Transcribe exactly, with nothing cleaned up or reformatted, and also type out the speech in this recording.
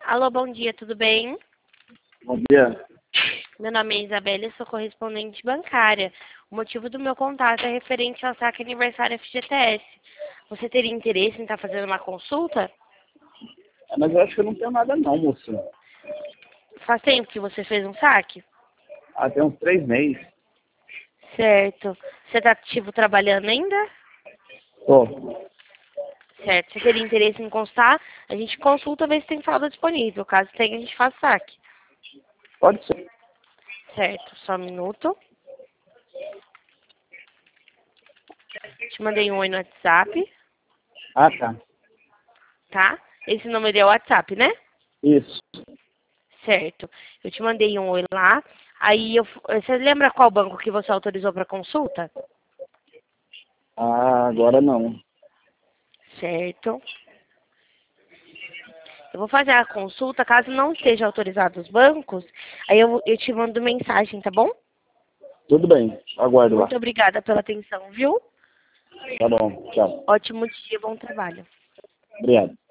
Alô, bom dia, tudo bem? Bom dia. Meu nome é Isabela e sou correspondente bancária. O motivo do meu contato é referente ao saque aniversário F G T S. Você teria interesse em estar fazendo uma consulta? É, mas eu acho que eu não tenho nada não, moço. Faz tempo que você fez um saque? Ah, tem uns três meses. Certo. Você está ativo trabalhando ainda? Tô. Certo. Você teria interesse em constar? A gente consulta, ver se tem saldo disponível. Caso tenha, a gente faz saque. Pode ser. Certo. Só um minuto. Te mandei um oi no WhatsApp, Ah, tá. tá? Esse número é o WhatsApp, né? Isso. Certo. Eu te mandei um oi lá. Aí, eu, você lembra qual banco que você autorizou para consulta? Ah, agora não. Certo. Eu vou fazer a consulta, caso não esteja autorizado os bancos, aí eu, eu te mando mensagem, tá bom? Tudo bem. Aguardo lá. Muito obrigada pela atenção, viu? Tá bom. Tchau. Ótimo dia, bom trabalho. Obrigado.